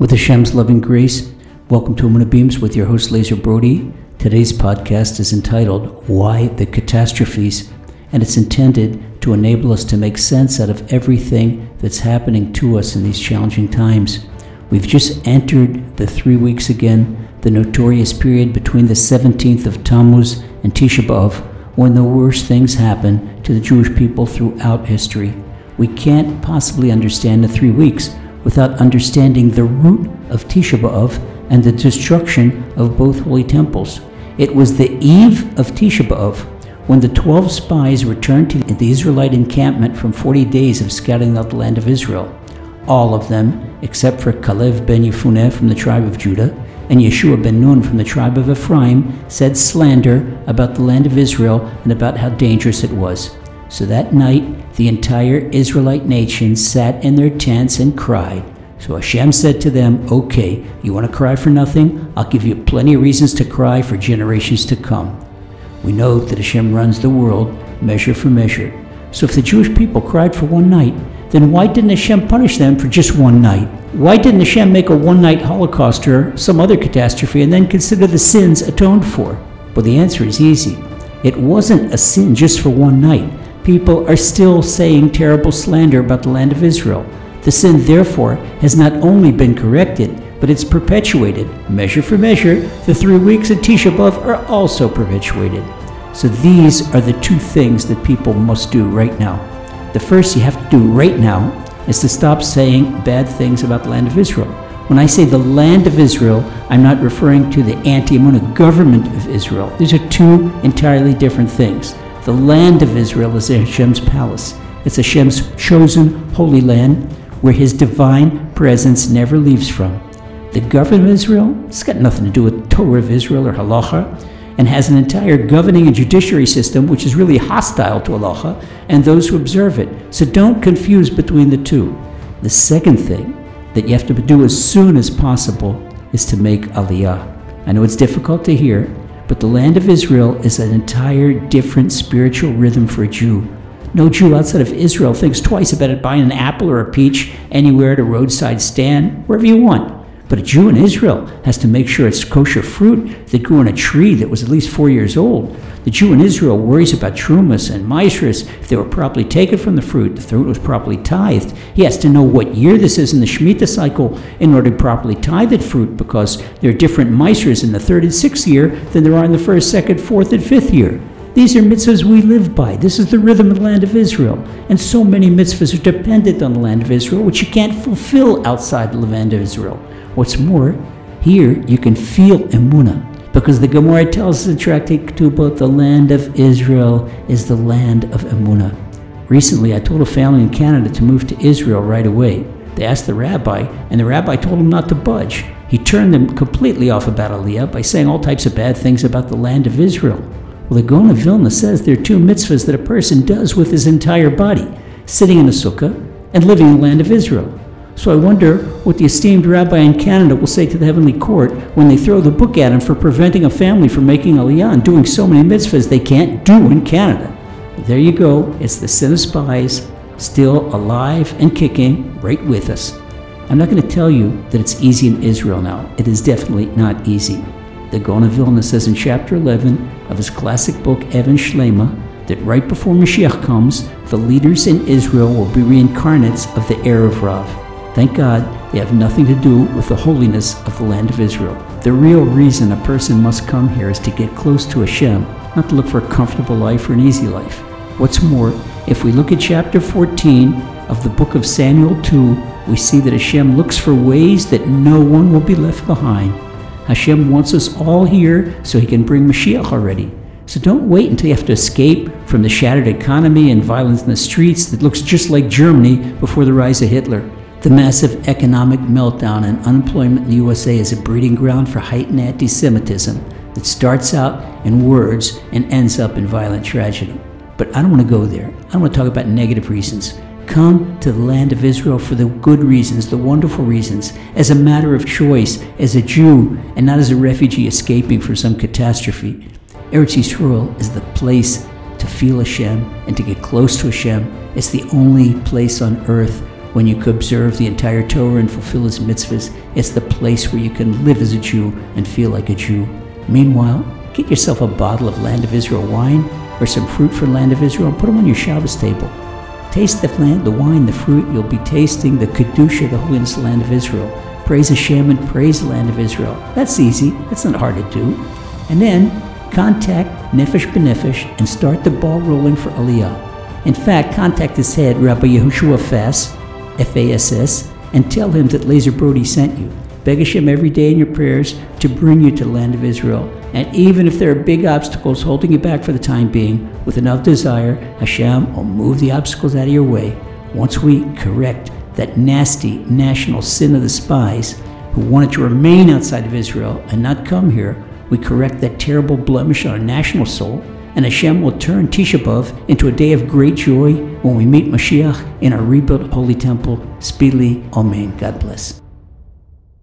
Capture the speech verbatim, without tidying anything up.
With Hashem's loving grace, welcome to Emunah Beams with your host Lazer Brody. Today's podcast is entitled Why the Catastrophes, and it's intended to enable us to make sense out of everything that's happening to us in these challenging times. We've just entered the three weeks again, the notorious period between the seventeenth of Tammuz and Tisha B'Av, when the worst things happen to the Jewish people throughout history. We can't possibly understand the three weeks without understanding the root of Tisha B'Av and the destruction of both holy temples. It was the eve of Tisha B'Av when the twelve spies returned to the Israelite encampment from forty days of scouting out the land of Israel. All of them, except for Kalev ben Yefuneh from the tribe of Judah and Yeshua ben Nun from the tribe of Ephraim, said slander about the land of Israel and about how dangerous it was. So that night, the entire Israelite nation sat in their tents and cried. So Hashem said to them, okay, you want to cry for nothing? I'll give you plenty of reasons to cry for generations to come. We know that Hashem runs the world measure for measure. So if the Jewish people cried for one night, then why didn't Hashem punish them for just one night? Why didn't Hashem make a one-night Holocaust or some other catastrophe and then consider the sins atoned for? Well, the answer is easy. It wasn't a sin just for one night. People are still saying terrible slander about the land of Israel. The sin, therefore, has not only been corrected, but it's perpetuated. Measure for measure, the three weeks of Tisha B'Av are also perpetuated. So these are the two things that people must do right now. The first you have to do right now is to stop saying bad things about the land of Israel. When I say the land of Israel, I'm not referring to the anti-Emunah government of Israel. These are two entirely different things. The land of Israel is Hashem's palace. It's Hashem's chosen holy land where His divine presence never leaves from. The government of Israel, it's got nothing to do with Torah of Israel or Halacha, and has an entire governing and judiciary system which is really hostile to Halacha and those who observe it. So don't confuse between the two. The second thing that you have to do as soon as possible is to make Aliyah. I know it's difficult to hear, but the land of Israel is an entire different spiritual rhythm for a Jew. No Jew outside of Israel thinks twice about buying an apple or a peach anywhere at a roadside stand, wherever you want. But a Jew in Israel has to make sure it's kosher fruit that grew on a tree that was at least four years old. The Jew in Israel worries about trumas and maasros, if they were properly taken from the fruit, the fruit was properly tithed. He has to know what year this is in the Shemitah cycle in order to properly tithe that fruit, because there are different maasros in the third and sixth year than there are in the first, second, fourth, and fifth year. These are mitzvahs we live by. This is the rhythm of the land of Israel. And so many mitzvahs are dependent on the land of Israel, which you can't fulfill outside the land of Israel. What's more, here you can feel Emunah, because the Gemara tells us in Tractate Ketubot, the land of Israel is the land of Emunah. Recently, I told a family in Canada to move to Israel right away. They asked the rabbi, and the rabbi told them not to budge. He turned them completely off about Aliyah by saying all types of bad things about the land of Israel. Well, the Gaon of Vilna says there are two mitzvahs that a person does with his entire body, sitting in a sukkah and living in the land of Israel. So I wonder what the esteemed rabbi in Canada will say to the heavenly court when they throw the book at him for preventing a family from making Aliyah and doing so many mitzvahs they can't do in Canada. There you go. It's the sin of spies, still alive and kicking right with us. I'm not going to tell you that it's easy in Israel now. It is definitely not easy. The Gaon of Vilna says in chapter eleven of his classic book, Even Shlema, that right before Mashiach comes, the leaders in Israel will be reincarnates of the Erev Rav. Thank God they have nothing to do with the holiness of the land of Israel. The real reason a person must come here is to get close to Hashem, not to look for a comfortable life or an easy life. What's more, if we look at chapter fourteen of the book of Samuel two, we see that Hashem looks for ways that no one will be left behind. Hashem wants us all here so He can bring Mashiach already. So don't wait until you have to escape from the shattered economy and violence in the streets that looks just like Germany before the rise of Hitler. The massive economic meltdown and unemployment in the U S A is a breeding ground for heightened anti-Semitism that starts out in words and ends up in violent tragedy. But I don't want to go there. I don't want to talk about negative reasons. Come to the land of Israel for the good reasons, the wonderful reasons, as a matter of choice, as a Jew, and not as a refugee escaping from some catastrophe. Eretz Yisrael is the place to feel Hashem and to get close to Hashem. It's the only place on earth when you could observe the entire Torah and fulfill his mitzvahs. It's the place where you can live as a Jew and feel like a Jew. Meanwhile, get yourself a bottle of Land of Israel wine or some fruit from Land of Israel and put them on your Shabbos table. Taste the land, the wine, the fruit. You'll be tasting the Kedusha, the holiness of the Land of Israel. Praise Hashem and praise the Land of Israel. That's easy. That's not hard to do. And then contact Nefesh B'Nefesh and start the ball rolling for Aliyah. In fact, contact his head, Rabbi Yehoshua Fass, F A S S, and tell him that Lazer Brody sent you. Beg Hashem every day in your prayers to bring you to the Land of Israel. And even if there are big obstacles holding you back for the time being, with enough desire, Hashem will move the obstacles out of your way. Once we correct that nasty national sin of the spies who wanted to remain outside of Israel and not come here, we correct that terrible blemish on our national soul, and Hashem will turn Tisha B'Av into a day of great joy when we meet Mashiach in our rebuilt Holy Temple. Speedily, Amen. God bless.